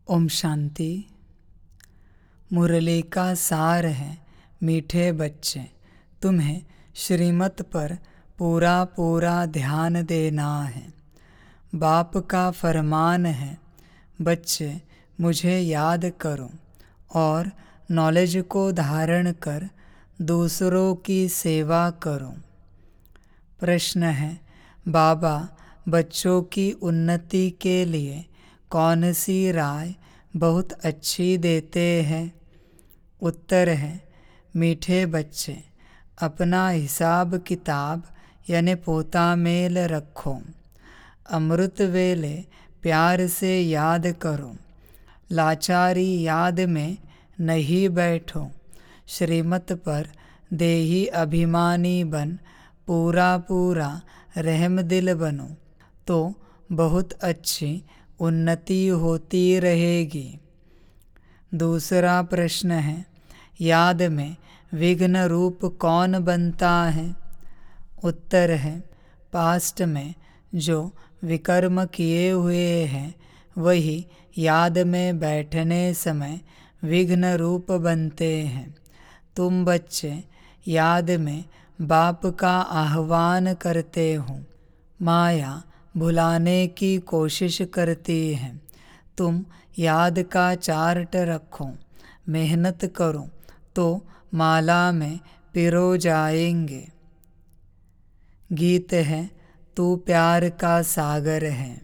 ओम शांति। मुरली का सार है मीठे बच्चे, तुम्हें श्रीमत पर पूरा पूरा ध्यान देना है। बाप का फरमान है, बच्चे मुझे याद करो और नॉलेज को धारण कर दूसरों की सेवा करो। प्रश्न है, बाबा बच्चों की उन्नति के लिए कौन सी राय बहुत अच्छी देते हैं? उत्तर है, मीठे बच्चे अपना हिसाब किताब यानी पोता मेल रखो। अमृत वेले प्यार से याद करो, लाचारी याद में नहीं बैठो। श्रीमत पर देही अभिमानी बन पूरा पूरा रहम दिल बनो, तो बहुत अच्छी उन्नति होती रहेगी। दूसरा प्रश्न है, याद में विघ्न रूप कौन बनता है? उत्तर है, पास्ट में जो विकर्म किए हुए हैं वही याद में बैठने समय विघ्न रूप बनते हैं। तुम बच्चे याद में बाप का आह्वान करते हो, माया भुलाने की कोशिश करती है। तुम याद का चार्ट रखो, मेहनत करो तो माला में पिरो जाएंगे। गीत है, तू प्यार का सागर है।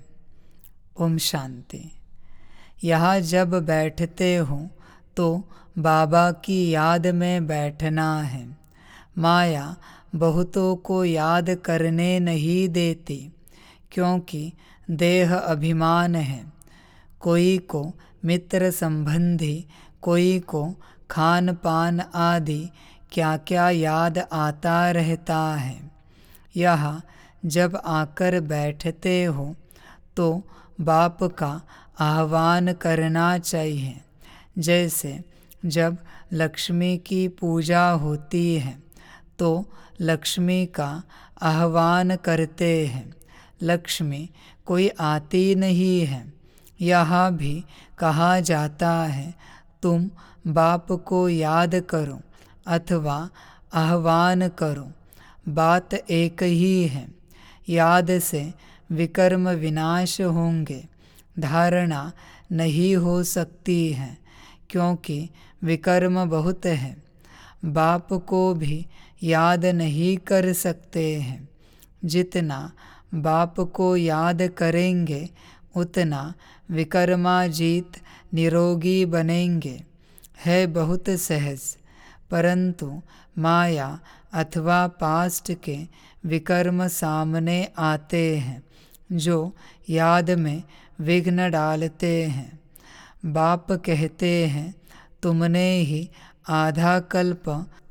ओम शांति। यहाँ जब बैठते हो तो बाबा की याद में बैठना है। माया बहुतों को याद करने नहीं देती, क्योंकि देह अभिमान है। कोई को मित्र संबंधी, कोई को खान पान आदि क्या क्या याद आता रहता है। यहाँ जब आकर बैठते हो तो बाप का आह्वान करना चाहिए। जैसे जब लक्ष्मी की पूजा होती है तो लक्ष्मी का आह्वान करते हैं। लक्ष्मी कोई आती नहीं है। यहाँ भी कहा जाता है, तुम बाप को याद करो अथवा आह्वान करो, बात एक ही है। याद से विकर्म विनाश होंगे, धारणा नहीं हो सकती है, क्योंकि विकर्म बहुत है। बाप को भी याद नहीं कर सकते हैं। जितना बाप को याद करेंगे उतना विकर्माजीत निरोगी बनेंगे। है बहुत सहज, परंतु माया अथवा पास्ट के विकर्म सामने आते हैं जो याद में विघ्न डालते हैं। बाप कहते हैं, तुमने ही आधा कल्प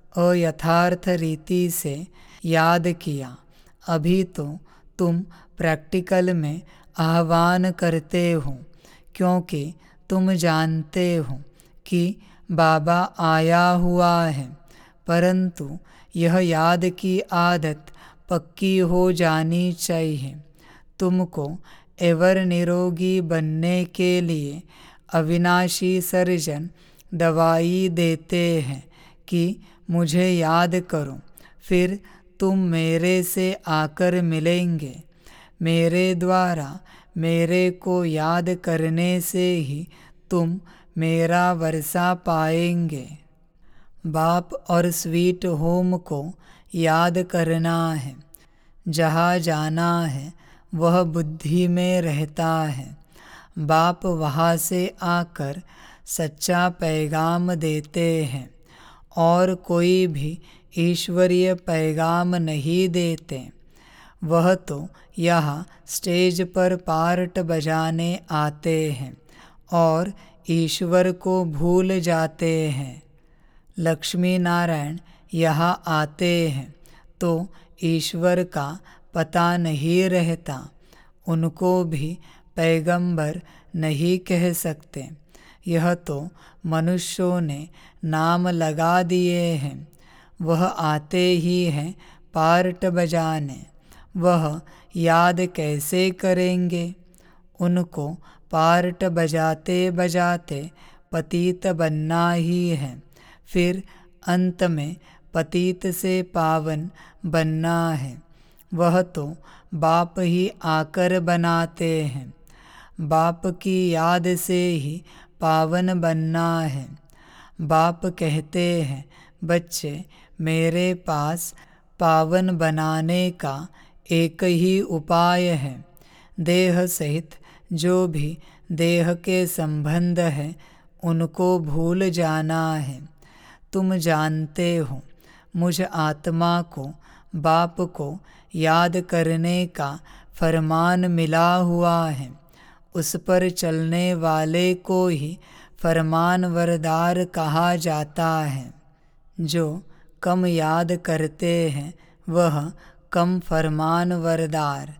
अयथार्थ रीति से याद किया, अभी तो तुम प्रैक्टिकल में आह्वान करते हो, क्योंकि तुम जानते हो कि बाबा आया हुआ है। परंतु यह याद की आदत पक्की हो जानी चाहिए। तुमको एवर निरोगी बनने के लिए अविनाशी सर्जन दवाई देते हैं कि मुझे याद करो, फिर तुम मेरे से आकर मिलेंगे। मेरे द्वारा मेरे को याद करने से ही तुम मेरा वर्षा पाएंगे। बाप और स्वीट होम को याद करना है। जहाँ जाना है वह बुद्धि में रहता है। बाप वहाँ से आकर सच्चा पैगाम देते हैं और कोई भी ईश्वरीय पैगाम नहीं देते। वह तो यहाँ स्टेज पर पार्ट बजाने आते हैं और ईश्वर को भूल जाते हैं। लक्ष्मी नारायण यहाँ आते हैं तो ईश्वर का पता नहीं रहता। उनको भी पैगंबर नहीं कह सकते। यह तो मनुष्यों ने नाम लगा दिए हैं। वह आते ही हैं पार्ट बजाने। वह याद कैसे करेंगे? उनको पार्ट बजाते बजाते पतित बनना ही है, फिर अंत में पतित से पावन बनना है। वह तो बाप ही आकर बनाते हैं। बाप की याद से ही पावन बनना है। बाप कहते हैं, बच्चे मेरे पास पावन बनाने का एक ही उपाय है। देह सहित जो भी देह के संबंध है उनको भूल जाना है। तुम जानते हो मुझ आत्मा को बाप को याद करने का फरमान मिला हुआ है। उस पर चलने वाले को ही फरमानवरदार कहा जाता है। जो कम याद करते हैं वह कम फरमानवरदार,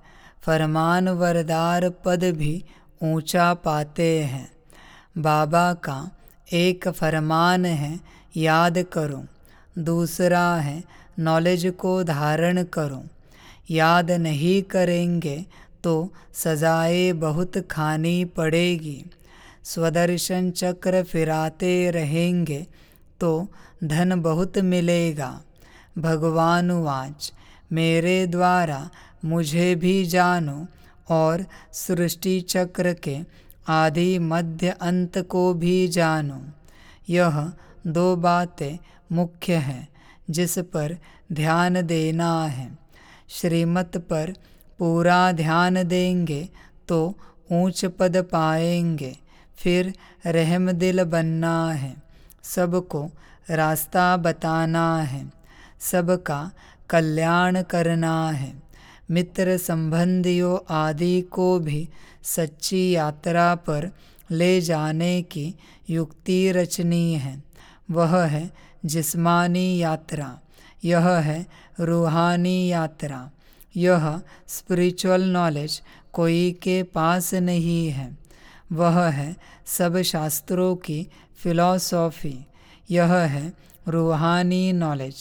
फरमानवरदार पद भी ऊंचा पाते हैं। बाबा का एक फरमान है, याद करो। दूसरा है, नॉलेज को धारण करो। याद नहीं करेंगे तो सजाएं बहुत खानी पड़ेगी। स्वदर्शन चक्र फिराते रहेंगे तो धन बहुत मिलेगा। भगवान वाच, मेरे द्वारा मुझे भी जानो और सृष्टि चक्र के आदि मध्य अंत को भी जानो। यह दो बातें मुख्य हैं जिस पर ध्यान देना है। श्रीमत पर पूरा ध्यान देंगे तो ऊंच पद पाएंगे। फिर रहम दिल बनना है। सबको रास्ता बताना है। सबका कल्याण करना है। मित्र संबंधियों आदि को भी सच्ची यात्रा पर ले जाने की युक्ति रचनी है। वह है जिस्मानी यात्रा, यह है रूहानी यात्रा। यह स्पिरिचुअल नॉलेज कोई के पास नहीं है। वह है सब शास्त्रों की फिलॉसॉफी। यह है रूहानी नॉलेज।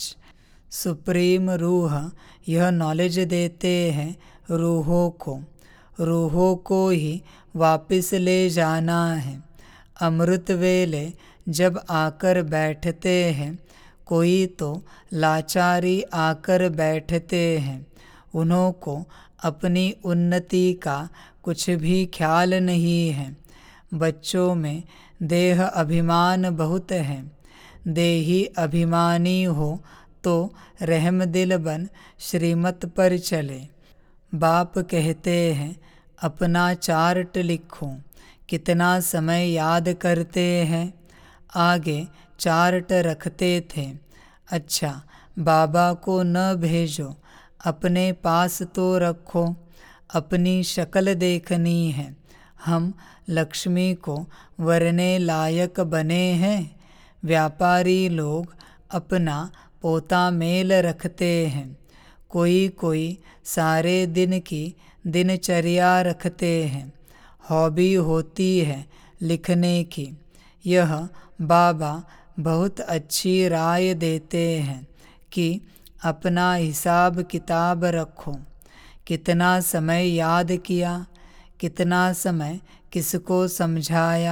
सुप्रीम रूह यह नॉलेज देते हैं रूहों को। रूहों को ही वापस ले जाना है। अमृत वेले जब आकर बैठते हैं, कोई तो लाचारी आकर बैठते हैं। उन्हों को अपनी उन्नति का कुछ भी ख्याल नहीं है। बच्चों में देह अभिमान बहुत है। देही अभिमानी हो तो रहम दिल बन श्रीमत पर चले। बाप कहते हैं, अपना चार्ट लिखो। कितना समय याद करते हैं? आगे चार्ट रखते थे। अच्छा, बाबा को न भेजो, अपने पास तो रखो। अपनी शक्ल देखनी है। हम लक्ष्मी को वरने लायक बने हैं। व्यापारी लोग अपना पोता मेल रखते हैं। कोई कोई सारे दिन की दिनचर्या रखते हैं। हॉबी होती है लिखने की। यह बाबा बहुत अच्छी राय देते हैं कि अपना हिसाब किताब रखो। कितना समय याद किया, कितना समय किसको समझाया,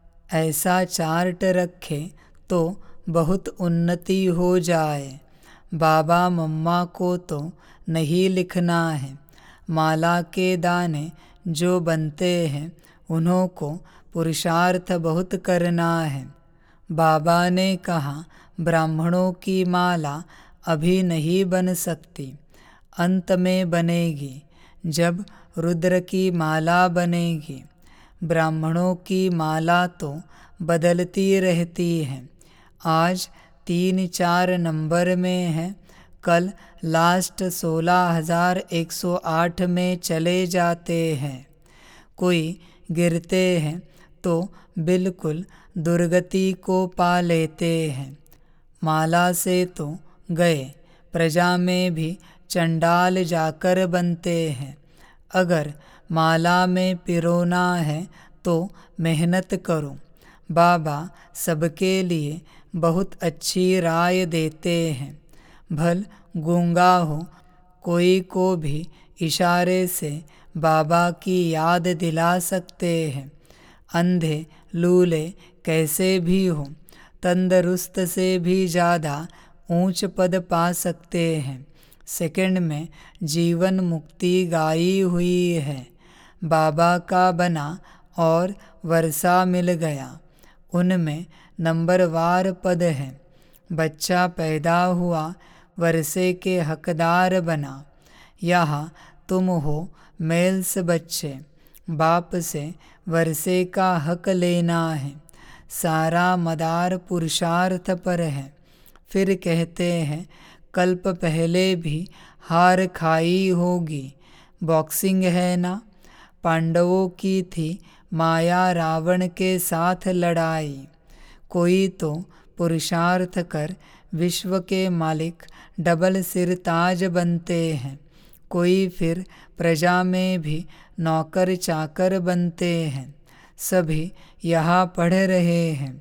ऐसा चार्ट रखे तो बहुत उन्नति हो जाए। बाबा मम्मा को तो नहीं लिखना है। माला के दाने जो बनते हैं उन्हों को पुरुषार्थ बहुत करना है। बाबा ने कहा, ब्राह्मणों की माला अभी नहीं बन सकती, अंत में बनेगी जब रुद्र की माला बनेगी। ब्राह्मणों की माला तो बदलती रहती है। आज 3-4 नंबर में है, कल लास्ट 16,108 में चले जाते हैं। कोई गिरते हैं तो बिल्कुल दुर्गति को पा लेते हैं। माला से तो गए, प्रजा में भी चंडाल जाकर बनते हैं। अगर माला में पिरोना है तो मेहनत करो। बाबा सबके लिए बहुत अच्छी राय देते हैं। भल गूंगा हो, कोई को भी इशारे से बाबा की याद दिला सकते हैं। अंधे लूले कैसे भी हो, तंदुरुस्त से भी ज़्यादा ऊंच पद पा सकते हैं। सेकंड में जीवन मुक्ति गाई हुई है। बाबा का बना और वर्षा मिल गया, उनमें नंबरवार पद है। बच्चा पैदा हुआ, वर्षे के हकदार बना। यहाँ तुम हो मेल्स बच्चे, बाप से वर्षे का हक लेना है। सारा मदार पुरुषार्थ पर है। फिर कहते हैं कल्प पहले भी हार खाई होगी। बॉक्सिंग है ना, पांडवों की थी माया रावण के साथ लड़ाई। कोई तो पुरुषार्थ कर विश्व के मालिक डबल सिरताज बनते हैं, कोई फिर प्रजा में भी नौकर चाकर बनते हैं। सभी यहाँ पढ़ रहे हैं,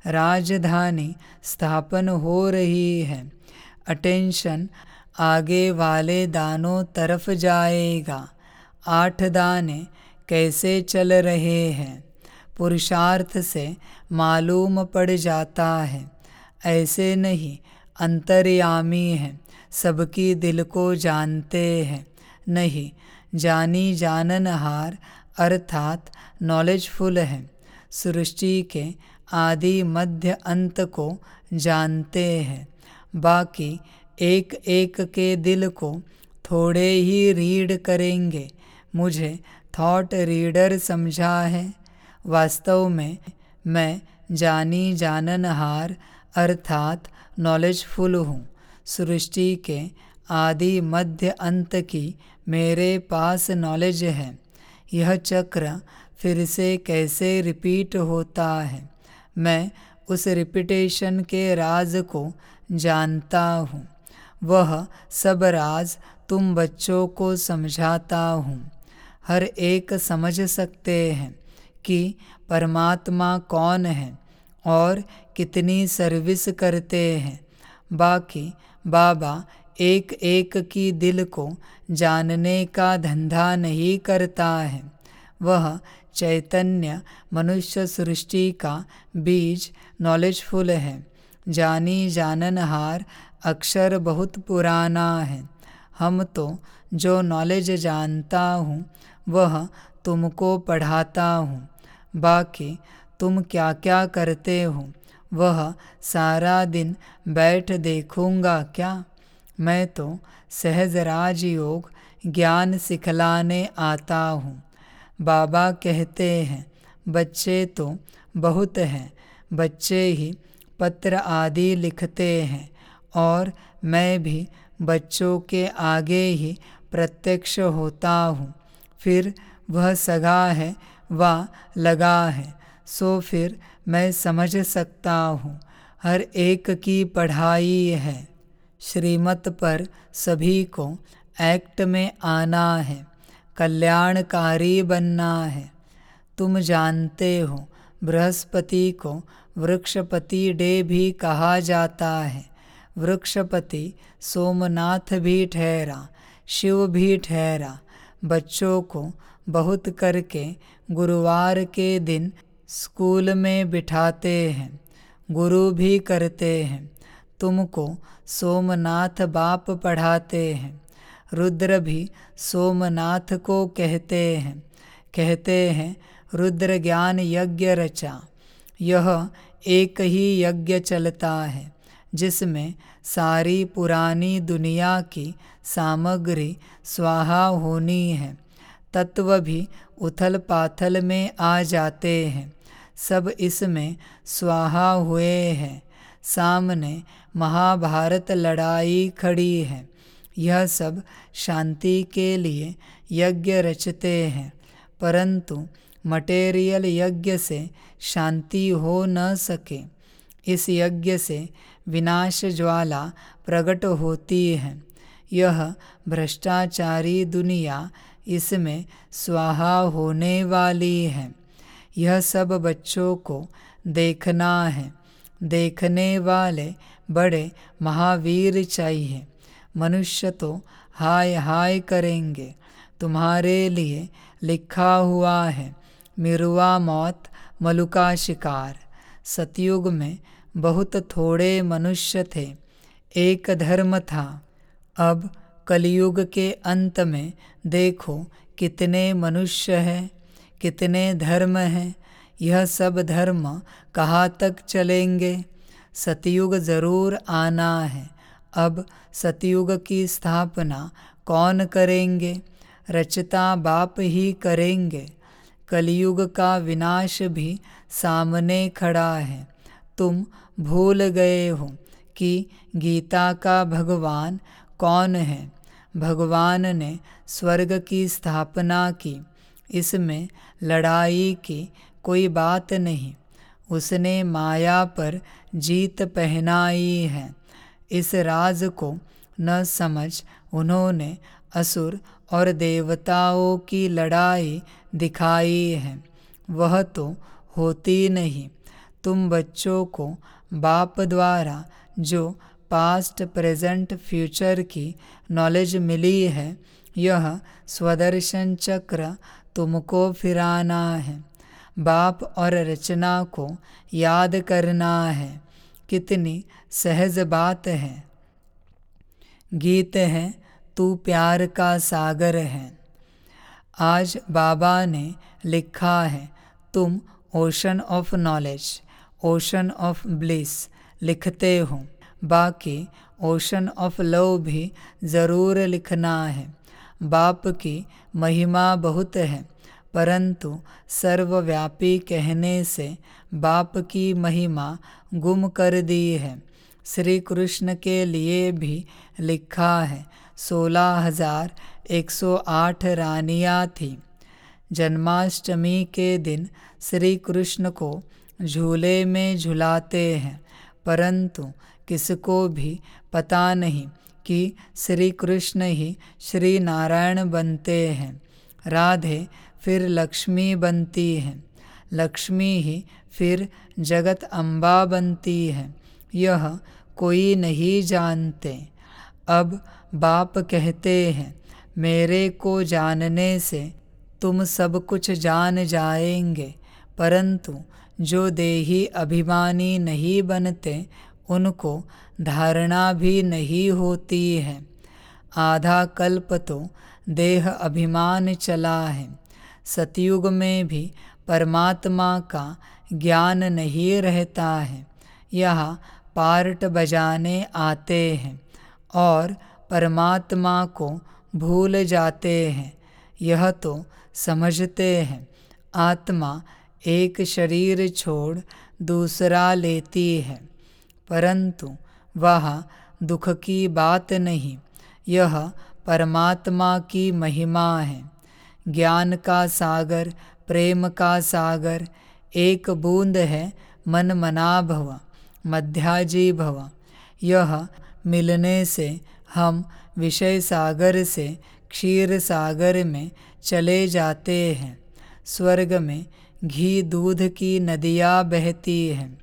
राजधानी स्थापन हो रही है। अटेंशन आगे वाले दानों तरफ जाएगा। 8 दाने कैसे चल रहे हैं, पुरुषार्थ से मालूम पड़ जाता है। ऐसे नहीं, अंतर्यामी हैं, सबकी दिल को जानते हैं। नहीं, जानी जाननहार अर्थात नॉलेजफुल है। सृष्टि के आदि मध्य अंत को जानते हैं। बाकी एक एक के दिल को थोड़े ही रीड करेंगे। मुझे थॉट रीडर समझा है। वास्तव में मैं जानी जाननहार अर्थात नॉलेजफुल हूँ। सृष्टि के आदि मध्य अंत की मेरे पास नॉलेज है। यह चक्र फिर से कैसे रिपीट होता है, मैं उस रिपीटेशन के राज को जानता हूँ। वह सब राज तुम बच्चों को समझाता हूँ। हर एक समझ सकते हैं कि परमात्मा कौन है और कितनी सर्विस करते हैं। बाकी बाबा एक एक की दिल को जानने का धंधा नहीं करता है। वह चैतन्य मनुष्य सृष्टि का बीज नॉलेजफुल है। जानी जाननहार अक्षर बहुत पुराना है। हम तो जो नॉलेज जानता हूँ वह तुमको पढ़ाता हूँ। बाकी तुम क्या क्या करते हो वह सारा दिन बैठ देखूँगा क्या। मैं तो सहज राजयोग ज्ञान सिखलाने आता हूँ। बाबा कहते हैं बच्चे तो बहुत हैं, बच्चे ही पत्र आदि लिखते हैं और मैं भी बच्चों के आगे ही प्रत्यक्ष होता हूँ। फिर वह सगा है व लगा है, सो फिर मैं समझ सकता हूँ। हर एक की पढ़ाई है। श्रीमत पर सभी को एक्ट में आना है, कल्याणकारी बनना है। तुम जानते हो बृहस्पति को वृक्षपति डे भी कहा जाता है। वृक्षपति सोमनाथ भी ठहरा, शिव भी ठहरा। बच्चों को बहुत करके गुरुवार के दिन स्कूल में बिठाते हैं, गुरु भी करते हैं। तुमको सोमनाथ बाप पढ़ाते हैं। रुद्र भी सोमनाथ को कहते हैं रुद्र ज्ञान यज्ञ रचा। यह एक ही यज्ञ चलता है जिसमें सारी पुरानी दुनिया की सामग्री स्वाहा होनी है। तत्व भी उथल पाथल में आ जाते हैं, सब इसमें स्वाहा हुए हैं। सामने महाभारत लड़ाई खड़ी है। यह सब शांति के लिए यज्ञ रचते हैं, परंतु मटेरियल यज्ञ से शांति हो न सके। इस यज्ञ से विनाश ज्वाला प्रकट होती है। यह भ्रष्टाचारी दुनिया इसमें स्वाहा होने वाली है। यह सब बच्चों को देखना है। देखने वाले बड़े महावीर चाहिए। मनुष्य तो हाय हाय करेंगे। तुम्हारे लिए लिखा हुआ है, मिरुआ मौत मलुका शिकार। सतयुग में बहुत थोड़े मनुष्य थे, एक धर्म था। अब कलयुग के अंत में देखो कितने मनुष्य हैं, कितने धर्म हैं। यह सब धर्म कहाँ तक चलेंगे। सतयुग ज़रूर आना है। अब सतयुग की स्थापना कौन करेंगे? रचता बाप ही करेंगे। कलयुग का विनाश भी सामने खड़ा है। तुम भूल गए हो कि गीता का भगवान कौन है। भगवान ने स्वर्ग की स्थापना की। इसमें लड़ाई की कोई बात नहीं। उसने माया पर जीत पहनाई है। इस राज को न समझ उन्होंने असुर और देवताओं की लड़ाई दिखाई है। वह तो होती नहीं। तुम बच्चों को बाप द्वारा जो पास्ट प्रेजेंट फ्यूचर की नॉलेज मिली है, यह स्वदर्शन चक्र तुमको फिराना है। बाप और रचना को याद करना है। कितनी सहज बात है। गीत है तू प्यार का सागर है। आज बाबा ने लिखा है, तुम ocean of knowledge, ocean of bliss लिखते हो। बाकी ओशन ऑफ लव भी ज़रूर लिखना है। बाप की महिमा बहुत है, परंतु सर्वव्यापी कहने से बाप की महिमा गुम कर दी है। श्री कृष्ण के लिए भी लिखा है, 16,108 रानियाँ थीं। जन्माष्टमी के दिन श्री कृष्ण को झूले में झुलाते हैं, परंतु किसको भी पता नहीं कि श्री कृष्ण ही श्री नारायण बनते हैं। राधे फिर लक्ष्मी बनती हैं, लक्ष्मी ही फिर जगत अम्बा बनती है। यह कोई नहीं जानते। अब बाप कहते हैं, मेरे को जानने से तुम सब कुछ जान जाएंगे, परंतु जो देही अभिमानी नहीं बनते उनको धारणा भी नहीं होती है। आधा कल्प तो देह अभिमान चला है। सतयुग में भी परमात्मा का ज्ञान नहीं रहता है। यहाँ पार्ट बजाने आते हैं और परमात्मा को भूल जाते हैं। यह तो समझते हैं आत्मा एक शरीर छोड़ दूसरा लेती है, परंतु वह दुख की बात नहीं। यह परमात्मा की महिमा है। ज्ञान का सागर, प्रेम का सागर, एक बूंद है मन मना भव, मध्याजी भव। यह मिलने से हम विषय सागर से क्षीर सागर में चले जाते हैं। स्वर्ग में घी दूध की नदियाँ बहती हैं।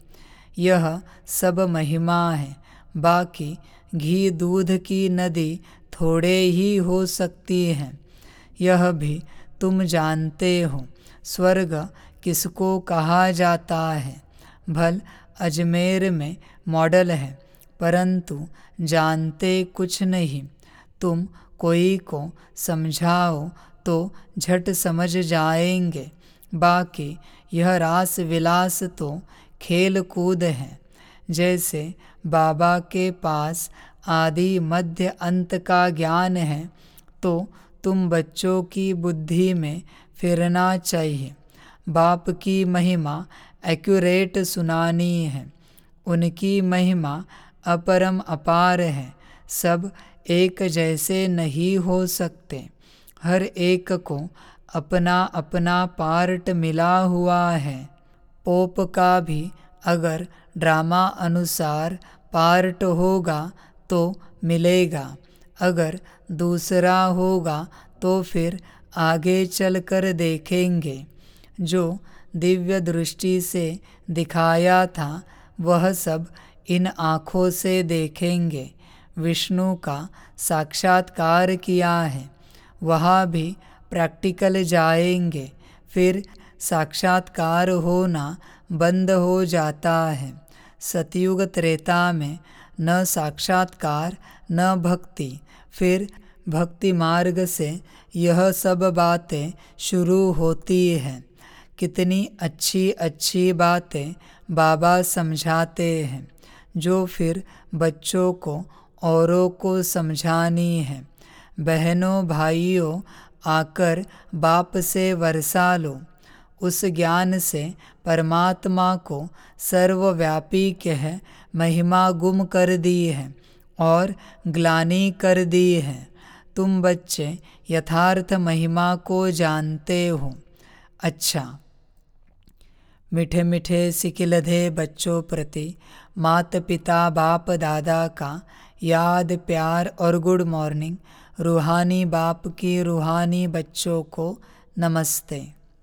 यह सब महिमा है। बाकी घी दूध की नदी थोड़े ही हो सकती हैं। यह भी तुम जानते हो। स्वर्ग किसको कहा जाता है? भल अजमेर में मॉडल है, परंतु जानते कुछ नहीं। तुम कोई को समझाओ तो झट समझ जाएंगे। बाकी यह रास विलास तो खेल कूद है। जैसे बाबा के पास आदि मध्य अंत का ज्ञान है, तो तुम बच्चों की बुद्धि में फिरना चाहिए। बाप की महिमा एक्यूरेट सुनानी है। उनकी महिमा अपरम अपार है। सब एक जैसे नहीं हो सकते। हर एक को अपना अपना पार्ट मिला हुआ है। पोप का भी अगर ड्रामा अनुसार पार्ट होगा तो मिलेगा, अगर दूसरा होगा तो फिर आगे चलकर देखेंगे। जो दिव्य दृष्टि से दिखाया था वह सब इन आँखों से देखेंगे। विष्णु का साक्षात्कार किया है, वहाँ भी प्रैक्टिकल जाएंगे। फिर साक्षात्कार होना बंद हो जाता है। सतयुग त्रेता में न साक्षात्कार न भक्ति, फिर भक्ति मार्ग से यह सब बातें शुरू होती हैं। कितनी अच्छी अच्छी बातें बाबा समझाते हैं, जो फिर बच्चों को औरों को समझानी है। बहनों भाइयों, आकर बाप से वर्षा लो। उस ज्ञान से परमात्मा को सर्वव्यापी कह महिमा गुम कर दी है और ग्लानि कर दी है। तुम बच्चे यथार्थ महिमा को जानते हो। अच्छा, मीठे मीठे सिकिलधे बच्चों प्रति माता पिता बाप दादा का याद प्यार और गुड मॉर्निंग। रूहानी बाप की रूहानी बच्चों को नमस्ते।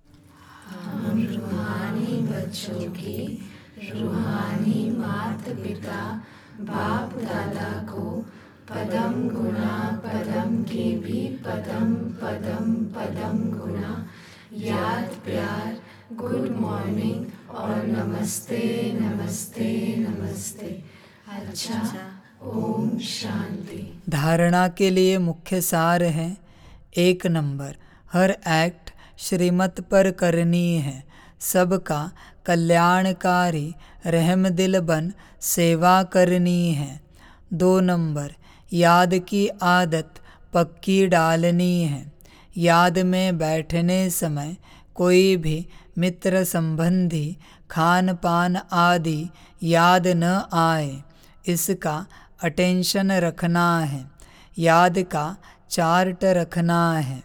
हम रूहानी बच्चों की रूहानी माता पिता बाप दादा को पदम गुणा पदम के भी पदम पदम पदम गुणा याद प्यार गुड मॉर्निंग और नमस्ते नमस्ते नमस्ते। अच्छा, ओम शांति। धारणा के लिए मुख्य सार है। 1 नंबर, हर एक्ट श्रीमत पर करनी है। सबका कल्याणकारी रहमदिल बन सेवा करनी है। 2 नंबर, याद की आदत पक्की डालनी है। याद में बैठने समय कोई भी मित्र संबंधी खान पान आदि याद न आए, इसका अटेंशन रखना है। याद का चार्ट रखना है।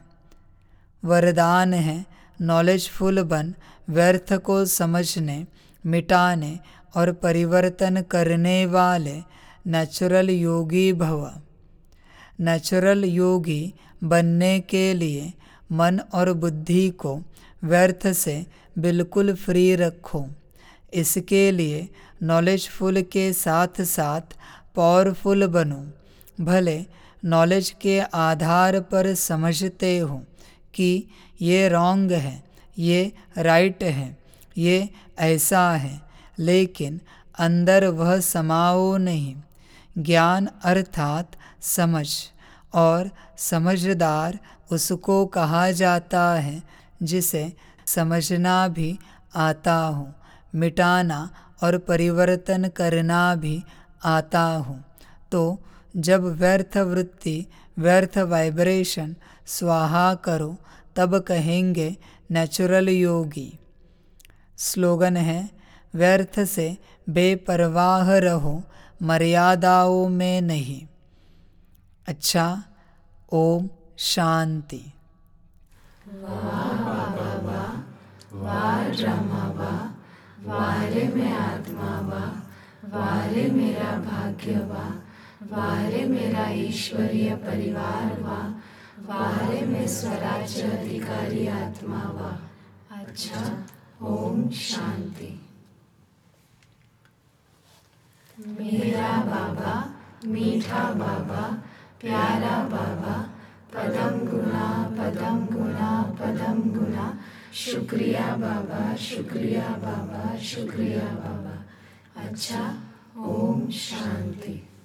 वरदान है, नॉलेजफुल बन व्यर्थ को समझने मिटाने और परिवर्तन करने वाले नेचुरल योगी भव। नेचुरल योगी बनने के लिए मन और बुद्धि को व्यर्थ से बिल्कुल फ्री रखो। इसके लिए नॉलेजफुल के साथ साथ पावरफुल बनो। भले नॉलेज के आधार पर समझते हो कि ये रॉन्ग है, ये राइट है, ये ऐसा है, लेकिन अंदर वह समाओ नहीं। ज्ञान अर्थात समझ, और समझदार उसको कहा जाता है जिसे समझना भी आता हो, मिटाना और परिवर्तन करना भी आता हो। तो जब व्यर्थ वृत्ति व्यर्थ वाइब्रेशन स्वाहा करो, तब कहेंगे नेचुरल योगी। स्लोगन है, व्यर्थ से बेपरवाह रहो, मर्यादाओं में नहीं। अच्छा, ओम शांति। वाह बाबा वाह, वाह ब्रह्मा वाह, वाह रे मैं आत्मा वाह, वाह रे मेरा भाग्य वाह, वाह रे मेरा ईश्वरीय परिवार वाह, वाह रे मैं स्वराज्य अधिकारी आत्मा वाह। अच्छा, ओम शांति। मेरा बाबा मीठा बाबा प्यारा बाबा पदम गुना पदम गुना पदम गुना। शुक्रिया बाबा शुक्रिया बाबा शुक्रिया बाबा। अच्छा, ओम शांति।